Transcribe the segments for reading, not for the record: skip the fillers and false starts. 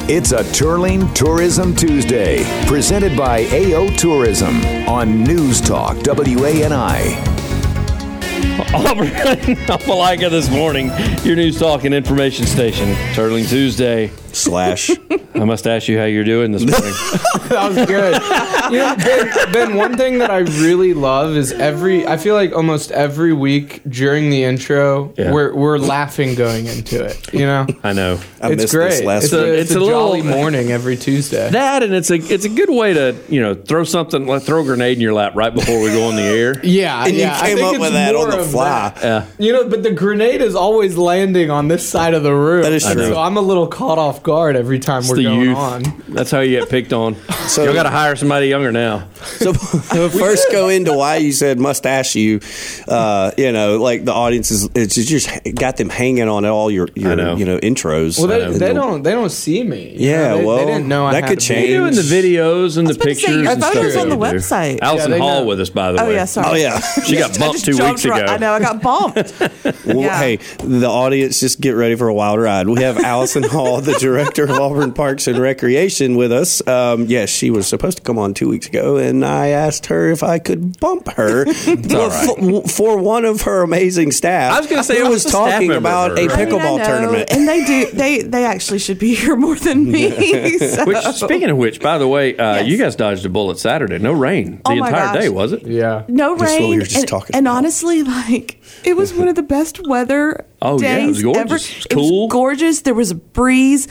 It's a Turling Tourism Tuesday, presented by AO Tourism on News Talk WANI. Auburn, Opelika this morning, your News Talk and Information Station. Turling Tuesday. I must ask you how you're doing this morning. That was good. Ben, one thing that I really love is I feel like almost every week during the intro, we're laughing going into it. You know, I know. It's great. It's a jolly morning every Tuesday. That, and it's a good way to throw a grenade in your lap right before we go on the air. Yeah, and you came up with that on the fly. Yeah. But the grenade is always landing on this side of the room. That is true. So I'm a little caught off guard every time we're going on. That's how you get picked on. So you got to hire somebody younger now. So first go into why you said must ask you. Like the audience it's just got them hanging on all your intros. Well, they don't see me. Yeah, they didn't know that could change. You're doing the videos and the pictures. I and thought stuff it was on the that we do. website. Allison Hall with us, by the way. Oh yeah, sorry. Oh yeah, she got bumped 2 weeks ago. I know, I got bumped. Well, hey, the audience, just get ready for a wild ride. We have Allison Hall, the director of Auburn Parks and Recreation, with us. Yes, she was supposed to come on 2 weeks ago, and I asked her if I could bump her for one of her amazing staff. I was going to say, who was talking about a pickleball tournament, and they actually should be here more than me. So. Speaking of which, by the way, you guys dodged a bullet Saturday. No rain the entire day, was it? Yeah, no rain. That's what we were just talking and about. Honestly, it was one of the best weather days it was gorgeous. ever. It was cool. It was gorgeous. There was a breeze.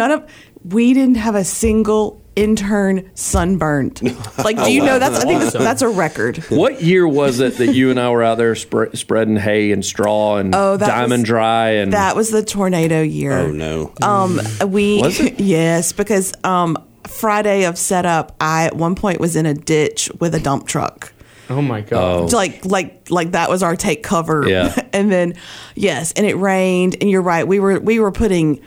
We didn't have a single intern sunburned. Do you know I think that's a record. What year was it that you and I were out there spreading hay and straw and diamond dry? And that was the tornado year. Oh no. Was it? Yes, because Friday of setup, I at one point was in a ditch with a dump truck. Oh my god! Like that was our take cover. Yeah. And then and it rained. And you're right. We were putting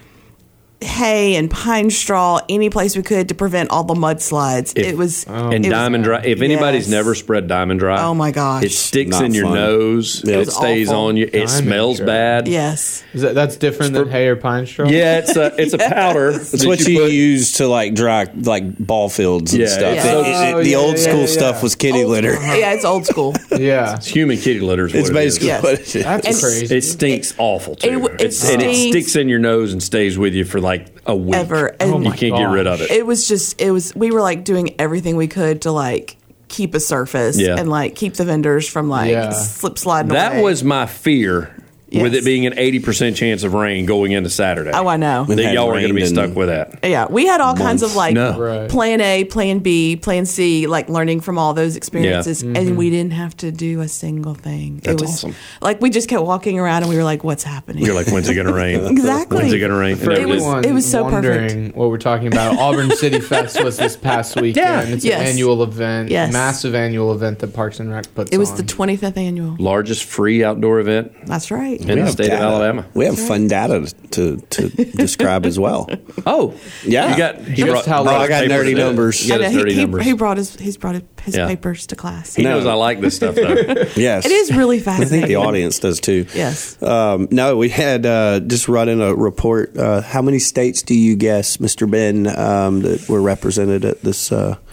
hay and pine straw any place we could to prevent all the mudslides. Diamond dry. If anybody's never spread diamond dry, oh my gosh, it sticks Not in your fun. nose. It It stays awful. on you. It smells bad. Yes. That's different than hay or pine straw. Yeah, it's a powder. It's what you use to dry ball fields and stuff. Yeah. The old school stuff was kitty litter. Yeah, it's old school. Yeah, It's human kitty litter. Is It's what basically it is. what it is. that's crazy. It stinks awful too. It And it stinks. sticks in your nose and stays with you for a week. Ever. You can't get rid of it. We were doing everything we could to keep a surface and keep the vendors from slip sliding away. That was my fear. With it being an 80% chance of rain going into Saturday. Oh, I know. That y'all were going to be stuck with that. Yeah, we had all kinds of Right. plan A, plan B, plan C, learning from all those experiences, and we didn't have to do a single thing. That's it was awesome. We just kept walking around and we were like, "What's happening?" You're like, when's it going to rain? Exactly. When's it going to rain? For And everyone it was so wondering perfect. what we're talking about, Auburn City Fest was this past weekend. It's Yes. an annual event, Yes. massive annual event that Parks and Rec puts on. It was the 25th annual. Largest free outdoor event That's right. in the state of Alabama. We have fun data to describe as well. Oh, Yeah. You got. He brought, how I got papers nerdy in. numbers. He got his nerdy numbers. He brought his Yeah. papers to class. He knows I like this stuff though. Yes. It is really I fascinating. think the audience does too. Yes. No, we had just running a report. How many states do you guess, Mr. Ben, that were represented at this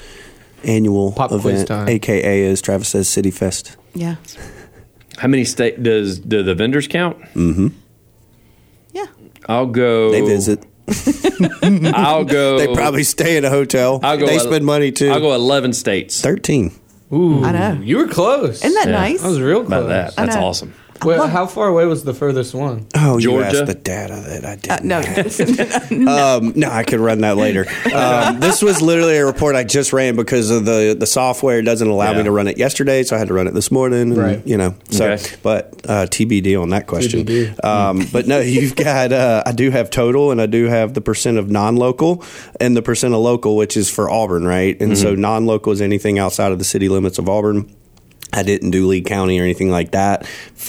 annual Pop quiz event, time. a.k.a. as Travis says, City Fest? Yeah. How many do the vendors count? Yeah. I'll go. They visit. I'll go. They probably stay in a hotel. I'll go. They spend money too. I'll go 11 states. 13. Ooh, I know. You were close. Isn't that Yeah. nice? That was real About close. that. That's know. awesome. Wait, how far away was the furthest one? Oh, you Georgia? asked the data that I didn't. No. No, I could run that later. This was literally a report I just ran because of the software doesn't allow me to run it yesterday, so I had to run it this morning. And, Right. So, Okay. but TBD on that question. TBD. But no, you've got. I do have total, and I do have the percent of non-local and the percent of local, which is for Auburn, right? And so non-local is anything outside of the city limits of Auburn. I didn't do Lee County or anything like that.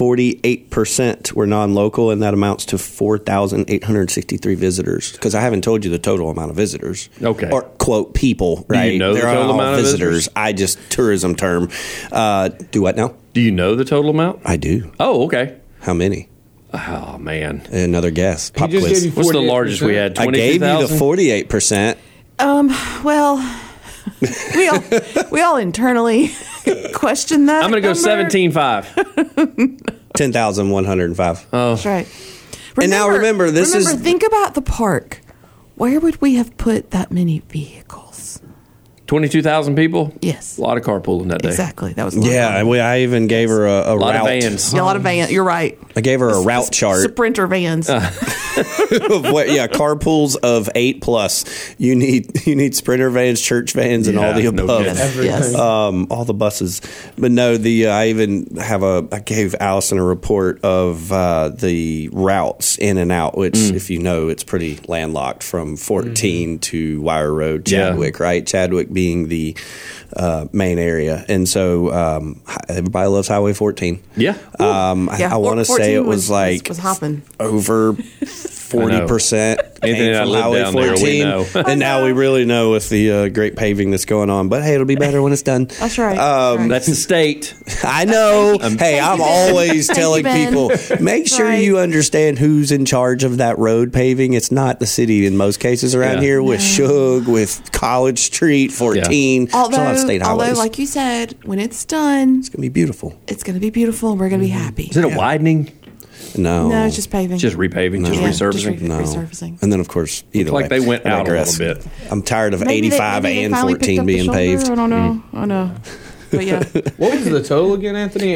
48% were non-local, and that amounts to 4,863 visitors. Because I haven't told you the total amount of visitors. Okay. Or, quote, people, right? you know the They're total all amount of visitors? I just, tourism term. Do what now? Do you know the total amount? I do. Oh, okay. How many? Oh, man. Another guess. Pop He just quiz. gave you What's the 48%. largest we had? I gave you the 22,000? 48%. Well, we all internally question that. I'm going to go number. 17.5. 10,105. That's right. And now remember, this is- Think about the park. Where would we have put that many vehicles? 22,000 people? Yes. A lot of carpooling that day. Exactly. That was a lot of Yeah, fun. I even gave her a A lot route. of vans. Yeah, a lot of vans. You're right. I gave her a route chart. Sprinter vans. Of what, carpools of 8+. You need Sprinter vans, church vans, and all the Yeah, no above. kidding. Everything. Yes. All the buses. But no, I even have I gave Allison a report of the routes in and out, which, if you know, it's pretty landlocked from 14 to Wire Road, Chadwick, right? Chadwick being the main area. And so everybody loves Highway 14. Yeah. I want to say it 14 was like was hopping. over 40% Anything came that from lived Highway down there, 14. we know. And now we really know with the great paving that's going on. But hey, it'll be better when it's done. That's right. That's right. That's the state. I know. Thank you. Hey, Thank I'm you, Ben. always Thank you, telling Ben. people, make sure Right. you understand who's in charge of that road paving. It's not the city in most cases around Yeah. here with Shug, with College Street, 14. There's a lot of state highways. Although, like you said, when it's done, it's going to be beautiful. it's going to be beautiful and we're going to be happy. Is it a widening? No. No, it's just paving. Just repaving, just Yeah, resurfacing? just resurfacing. And then, of course, either Like way. they went I out a digress. little bit. I'm tired of Maybe 85 maybe and finally picked 14 up the being shoulder. paved. I don't know. I know. But yeah. What was the total again, Anthony?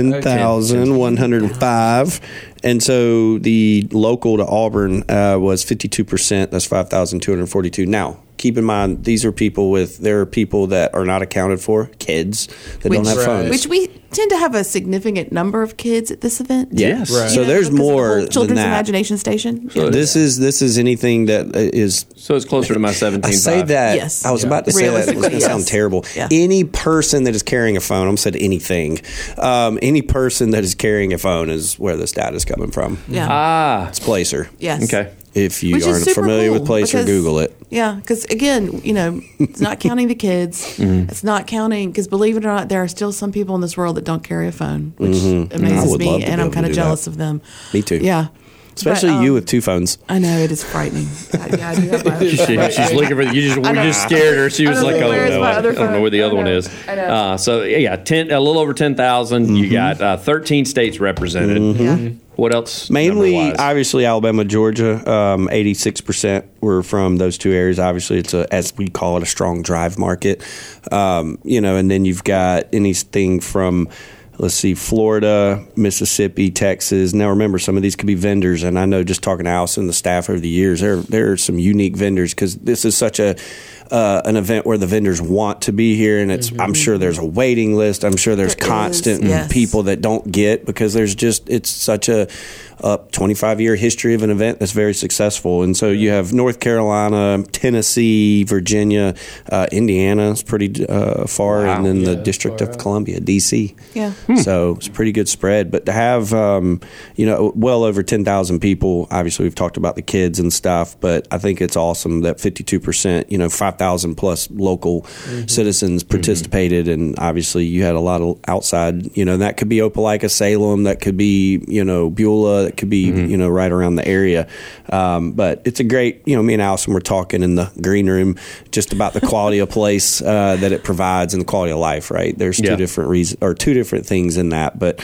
10,105. And so the local to Auburn was 52%. That's 5,242. Now, keep in mind, there are people that are not accounted for, kids that don't have Right. phones. Which we tend to have a significant number of kids at this event. Yes. Right. So You know, there's because of the more whole than Children's that. Imagination Station. This is anything that is. So it's closer to my 17.5. I say that. Yes. I was about to say that. It was Realistically, going to sound yes. terrible. Yeah. Any person that is carrying a phone, I almost said anything. Any person that is carrying a phone is where this data is coming from. Yeah. Ah, It's Placer. Yes. okay. If you Which is aren't super familiar with cool Placer, because- Google it. Yeah, because again, it's not counting the kids. Mm-hmm. It's not counting because believe it or not, there are still some people in this world that don't carry a phone, which I amazes would love me, to and be I'm able to kind of do jealous that. of them. Me too. Yeah, Especially But, you with two phones. I know it is frightening. Yeah, I do have my She's looking for you. We know. just scared her. She was I don't like, know, "Oh where's no, my I other don't know phone? where the other I one know. is." I know. So yeah, a little over 10,000. Mm-hmm. You got 13 states represented. Yeah. What else? Mainly, number-wise? obviously, Alabama, Georgia. 86% were from those two areas. Obviously, it's as we call it, a strong drive market. And then you've got anything from, let's see, Florida, Mississippi, Texas. Now, remember, some of these could be vendors, and I know just talking to Allison and the staff over the years, there are some unique vendors because this is such an event where the vendors want to be here, and I'm sure there's a waiting list. I'm sure there's There constant is, yes. people that don't get because it's such a 25-year history of an event that's very successful. And so you have North Carolina, Tennessee, Virginia, Indiana is pretty far, Wow. and then the Yeah, District far of out. Columbia, D.C. Yeah. So it's a pretty good spread. But to have, well over 10,000 people, obviously we've talked about the kids and stuff, but I think it's awesome that 52%, 5,000 plus local citizens participated. And obviously you had a lot of outside, and that could be Opelika, Salem, that could be, Beulah, that could be, right around the area. But it's a great, me and Allison were talking in the green room just about the quality of place that it provides and the quality of life, right? There's two different reasons or two different things in that. But,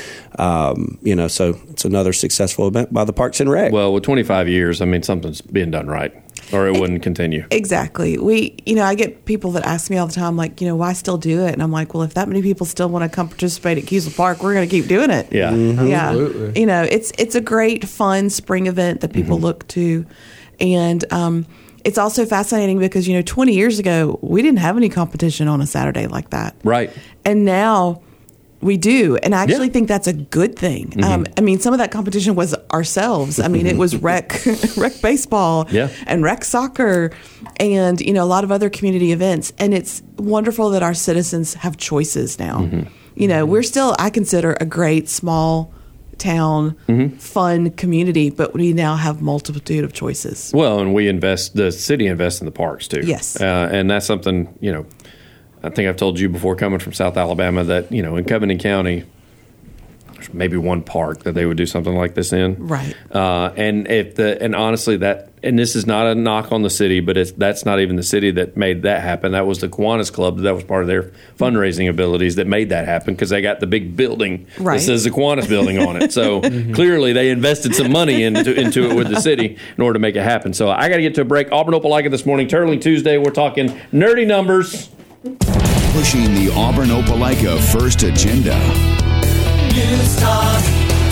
so it's another successful event by the Parks and Rec. Well, with 25 years, I mean, something's being done right, or it wouldn't continue. Exactly. I get people that ask me all the time, like, why still do it? And I'm like, well, if that many people still want to come participate at Kiesel Park, we're going to keep doing it. Yeah. Yeah. Absolutely. It's a great, fun spring event that people look to. And it's also fascinating because, 20 years ago, we didn't have any competition on a Saturday like that. Right. And now we do. And I actually Yeah. think that's a good thing. Some of that competition was ourselves. It was rec baseball Yeah. and rec soccer and, a lot of other community events. And it's wonderful that our citizens have choices now. We're still, I consider, a great small town, fun community, but we now have multitude of choices. Well, and the city invests in the parks too. Yes. And that's something, I think I've told you before coming from South Alabama that, in Covington County, maybe one park that they would do something like this in. Right. And honestly, and this is not a knock on the city, but that's not even the city that made that happen. That was the Kiwanis Club. That was part of their fundraising abilities that made that happen, because they got the big building Right. that says the Kiwanis building on it. So clearly they invested some money into it with the city in order to make it happen. So I got to get to a break. Auburn Opelika this morning, Turtling Tuesday. We're talking nerdy numbers. Pushing the Auburn Opelika first agenda. News Talk,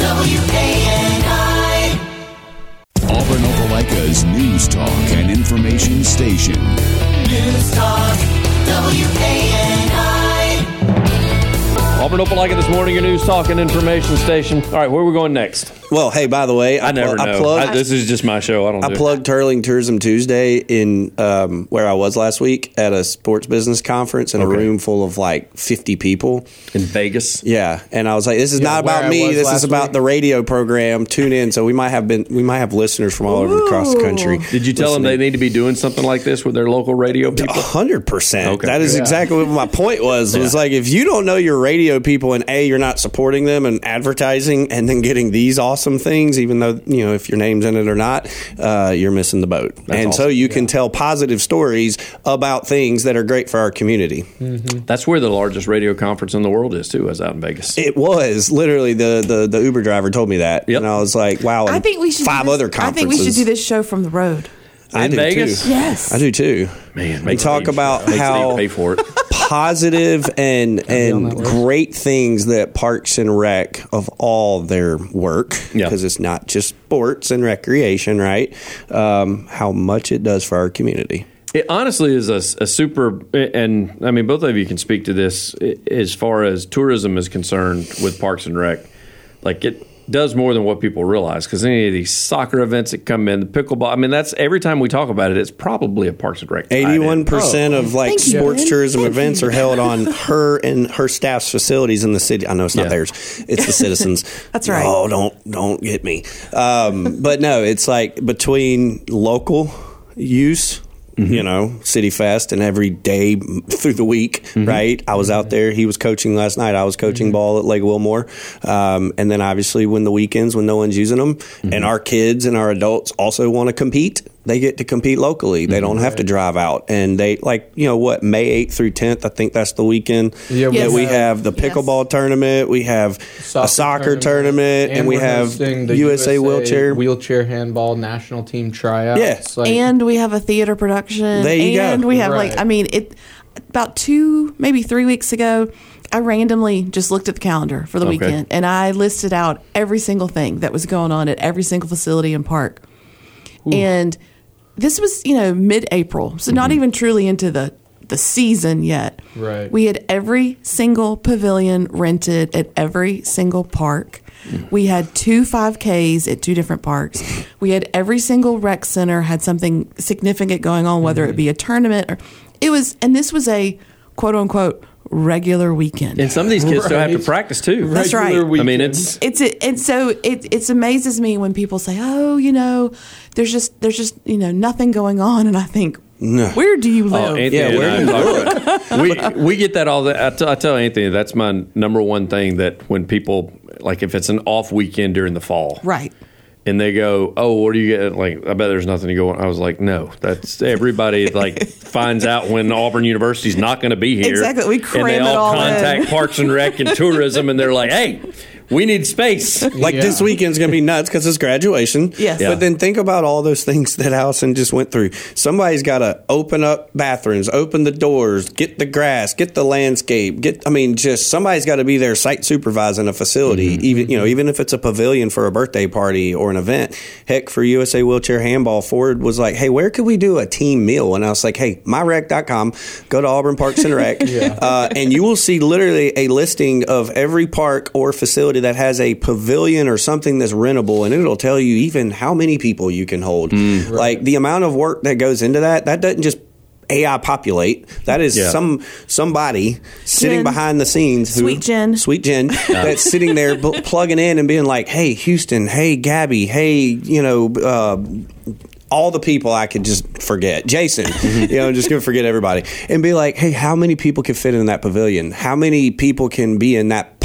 WANI. Auburn Opelika's News Talk and Information Station. News Talk, WANI. Auburn Opelika this morning, your news talk and information station. All right, where are we going next? Well, hey, by the way, I never know. This is just my show. I plugged Turtling Tourism Tuesday in where I was last week at a sports business conference in a room full of like 50 people in Vegas. Yeah, and I was like, "This is not about me. This is about the radio program. Tune in." So we might have listeners from all over across the country. Did you tell them they need to be doing something like this with their local radio people? 100%. Okay. That is exactly what my point was. It was like, if you don't know your radio people, and you're not supporting them and advertising, and then getting these awesome things, even though if your name's in it or not, you're missing the boat. That's awesome. So you can tell positive stories about things that are great for our community. Mm-hmm. That's where the largest radio conference in the world is too, is out in Vegas. It was literally the Uber driver told me that, and I was like, wow. I think we should other conferences. I think we should do this show from the road. In Vegas? Too. Yes, I do too. Man, we talk about how pay for it. Positive and great things that Parks and Rec of all their work, because it's not just sports and recreation, right? How much it does for our community. It honestly is a super, and I mean, both of you can speak to this as far as tourism is concerned with Parks and Rec. Like, it does more than what people realize, because any of these soccer events that come in, the pickleball, I mean, that's every time we talk about it, it's probably a Parks and Rec. 81% of sports tourism events are held on her and her staff's facilities in the city. I know it's not theirs; it's the citizens. That's right. Oh, don't get me. But no, it's like between local use. City Fest, and every day through the week, right? I was out there. He was coaching last night. I was coaching ball at Lake Wilmore. And then obviously when the weekends, when no one's using them, and our kids and our adults also want to compete, they get to compete locally. They don't have to drive out. And they, May 8th through 10th, I think that's the weekend that we have the pickleball tournament. We have a soccer tournament, and we have the USA wheelchair handball national team tryouts. Yes. And we have a theater production. There you go. And we have about 2, maybe 3 weeks ago, I randomly just looked at the calendar for the weekend, and I listed out every single thing that was going on at every single facility and park. Ooh. And this was, mid-April, so not even truly into the season yet. Right. We had every single pavilion rented at every single park. We had 2 5Ks at 2 different parks. We had every single rec center had something significant going on, whether it be a tournament or this was a quote unquote regular weekend. And some of these kids still have to practice too. That's right. I mean, it amazes me when people say, "Oh, there's just nothing going on," and I think, no. Where do you live? We get that all the I tell Anthony, that's my number one thing, that when people, like, if it's an off weekend during the fall. Right. And they go, "Oh, what do you get?" Like, I bet there's nothing to go on. I was like, "No, that's everybody." Finds out when Auburn University's not going to be here. Exactly, we cram and they all contact in. Parks and Rec and Tourism, and they're like, "Hey, we need space." This weekend's going to be nuts because it's graduation. Yes. But then think about all those things that Allison just went through. Somebody's got to open up bathrooms, open the doors, get the grass, get the landscape, somebody's got to be there site supervising a facility, even if it's a pavilion for a birthday party or an event. Heck, for USA Wheelchair Handball, Ford was like, "Hey, where could we do a team meal?" And I was like, "Hey, myrec.com, go to Auburn Parks and Rec, and you will see literally a listing of every park or facility that has a pavilion or something that's rentable, and it'll tell you even how many people you can hold." Right. Like, the amount of work that goes into that doesn't just AI populate. That is somebody sitting behind the scenes. Sweet Jen, that's sitting there plugging in and being like, "Hey, Houston. Hey, Gabby. Hey, all the people I could just forget. Jason, just gonna forget everybody and be like, hey, how many people can fit in that pavilion? How many people can be in that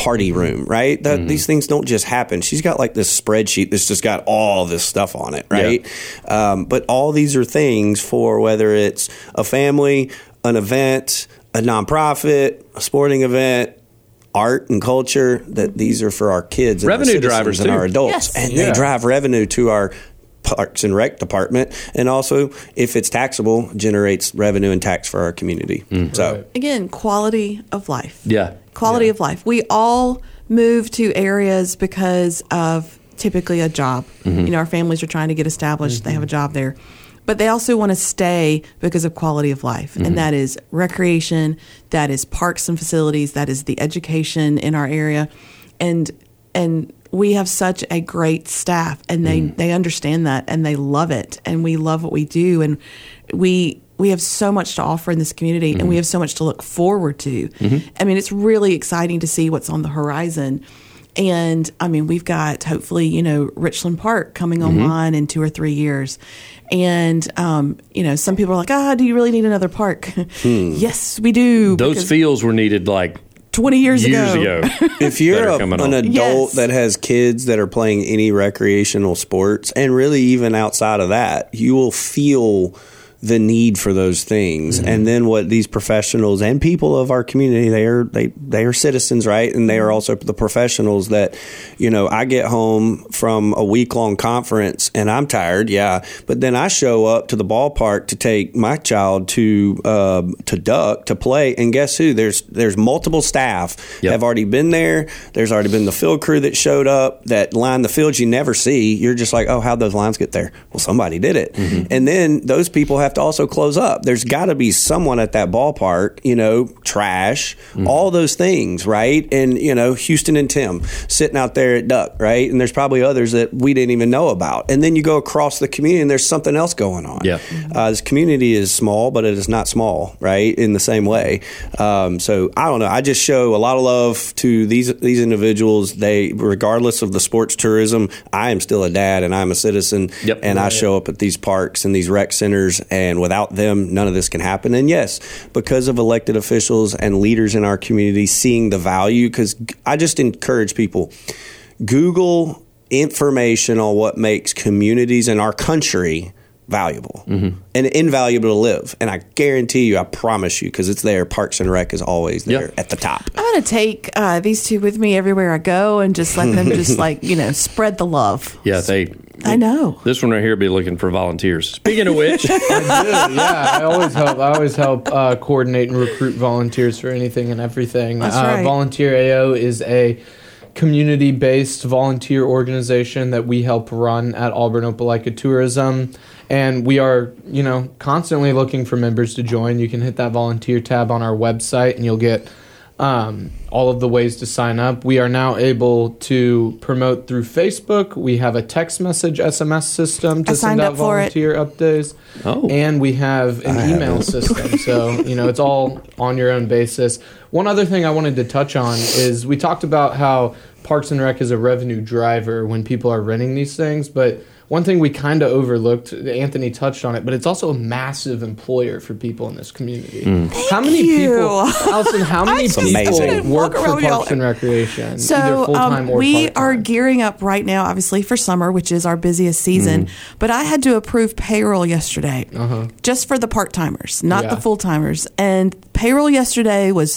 party room, right? These things don't just happen. She's got like this spreadsheet that's just got all this stuff on it, right? Yeah. But all these are things for whether it's a family, an event, a nonprofit, a sporting event, art and culture, that these are for our kids and revenue our drivers and too. our adults. Yes. And they drive revenue to our Parks and Rec department, and also, if it's taxable, generates revenue and tax for our community. So Again, quality of life. Yeah. Quality of life. We all move to areas because of typically a job. Our families are trying to get established. They have a job there. But they also want to stay because of quality of life. And that is recreation, that is parks and facilities, that is the education in our area. And we have such a great staff, and they understand that, and they love it, and we love what we do. And we have so much to offer in this community, and we have so much to look forward to. I mean, it's really exciting to see what's on the horizon. And I mean, we've got hopefully, Richland Park coming online in 2 or 3 years. And, some people are like, do you really need another park? Yes, we do. Those fields were needed like 20 years ago. if you're That are coming an on. adult Yes. that has kids that are playing any recreational sports, and really even outside of that, you will feel the need for those things. And then what these professionals and people of our community, they are citizens, right? And they are also the professionals that, I get home from a week-long conference and I'm tired, but then I show up to the ballpark to take my child to duck, to play, and guess who? There's multiple staff have already been there. There's already been the field crew that showed up, that lined the fields you never see. You're just like, how'd those lines get there? Well, somebody did it. And then those people have to also close up. There's got to be someone at that ballpark, trash, all those things, right? And, Houston and Tim sitting out there at Duck, right? And there's probably others that we didn't even know about. And then you go across the community and there's something else going on. Yeah. This community is small, but it is not small, right? In the same way. So I don't know. I just show a lot of love to these individuals. They, regardless of the sports tourism, I am still a dad and I'm a citizen. And I show up at these parks and these rec centers, and without them, none of this can happen. And yes, because of elected officials and leaders in our community seeing the value, because I just encourage people, Google information on what makes communities in our country valuable and invaluable to live. And I guarantee you, I promise you, because it's there, Parks and Rec is always there at the top. I'm going to take these two with me everywhere I go and just let them just spread the love. Yeah, I know. This one right here be looking for volunteers. Speaking of which, I always help coordinate and recruit volunteers for anything and everything. That's right. Volunteer AO is a community-based volunteer organization that we help run at Auburn Opelika Tourism. And we are, constantly looking for members to join. You can hit that volunteer tab on our website and you'll get all of the ways to sign up. We are now able to promote through Facebook. We have a text message SMS system to send out volunteer updates. And we have an email system. So, it's all on your own basis. One other thing I wanted to touch on is we talked about how Parks and Rec is a revenue driver when people are renting these things, but one thing we kind of overlooked, Anthony touched on it, but it's also a massive employer for people in this community. How many people, Allison, how many people work for Parks and Recreation? So either full-time or we part-time? are gearing up right now, obviously, for summer, which is our busiest season. But I had to approve payroll yesterday just for the part-timers, not the full-timers. And payroll yesterday was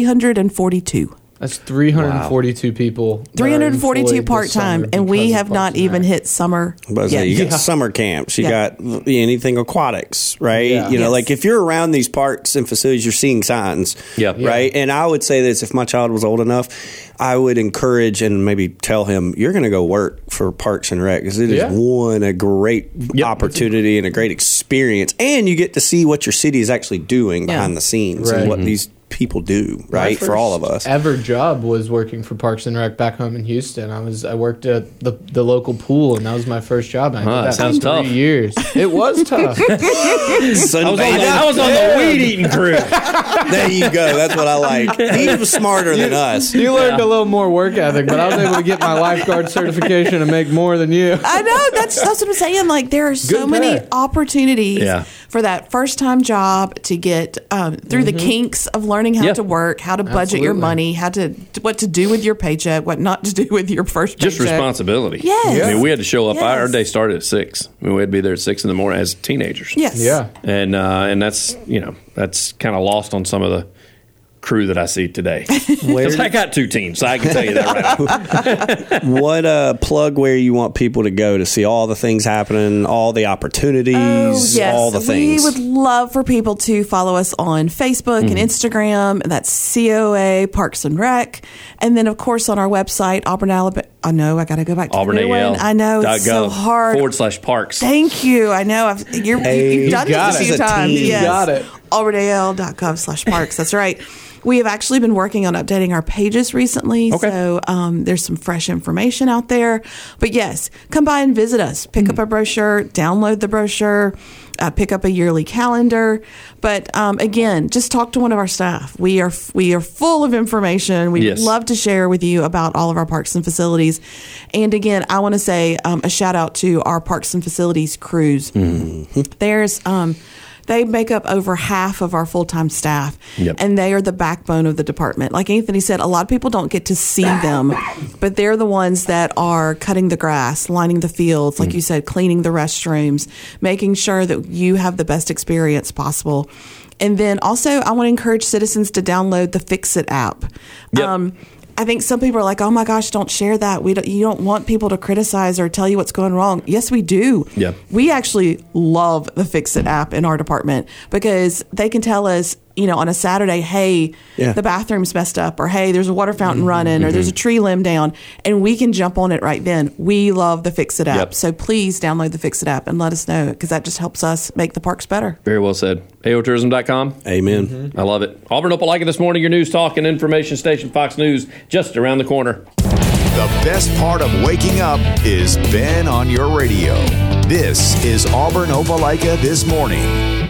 342. That's 342 people. 342 part-time, and we have not even hit summer yet. You got summer camps. You got anything aquatics, right? Like if you're around these parks and facilities, you're seeing signs, right? And I would say this, if my child was old enough, I would encourage and maybe tell him, you're going to go work for Parks and Rec, because it is a great opportunity and a great experience. And you get to see what your city is actually doing behind the scenes and what these people do, right, for all of us. Ever job was working for Parks and Rec back home in Houston. I worked at the local pool, and that was my first job. And I did that sounds for 3 tough. years. It was tough. I was on the weed eating crew. There you go. That's what I like. He was smarter than us. You learned a little more work ethic, but I was able to get my lifeguard certification and make more than you. I know. That's what I'm saying. Like, there are so many opportunities for that first-time job to get through the kinks of learning learning how Yeah. to work, how to budget your Absolutely. money, what to do with your paycheck, what not to do with your first paycheck. Just responsibility. Yes. I mean, we had to show up. Our Yes. day started at 6. I mean, we had to be there at 6 in the morning as teenagers. Yes. Yeah. And that's, that's kind of lost on some of the crew that I see today. Because I got 2 teams, so I can tell you that right now. What plug where you want people to go to see all the things happening, all the opportunities, Yes. all the things? We would love for people to follow us on Facebook and Instagram. That's COA Parks and Rec. And then, of course, on our website, Auburn, Alabama. I know, I got to go back to the new one. I know, it's so hard. /parks. Thank you. I know. You've done got this a it. few This is a times. team. Yes. You got it. auburnal.gov/parks. That's right. We have actually been working on updating our pages recently, Okay. so there's some fresh information out there. But yes, come by and visit us. Pick up a brochure, download the brochure, pick up a yearly calendar. But again, just talk to one of our staff. We are full of information. We Yes. would love to share with you about all of our parks and facilities. And again, I want to say a shout out to our parks and facilities crews. There's they make up over half of our full-time staff, Yep. and they are the backbone of the department. Like Anthony said, a lot of people don't get to see them, but they're the ones that are cutting the grass, lining the fields, like you said, cleaning the restrooms, making sure that you have the best experience possible. And then also, I want to encourage citizens to download the Fix It app. Yep. I think some people are like, "Oh my gosh, don't share that. You don't want people to criticize or tell you what's going wrong." Yes, we do. Yeah. We actually love the Fix It app in our department because they can tell us, on a Saturday, hey, Yeah. the bathroom's messed up, or hey, there's a water fountain running, or there's a tree limb down, and we can jump on it right then. We love the Fix It app. Yep. So please download the Fix It app and let us know because that just helps us make the parks better. Very well said. AOTourism.com. Amen. I love it. Auburn Opelika this morning, your news talk and information station, Fox News, just around the corner. The best part of waking up is Ben on your radio. This is Auburn Opelika This Morning.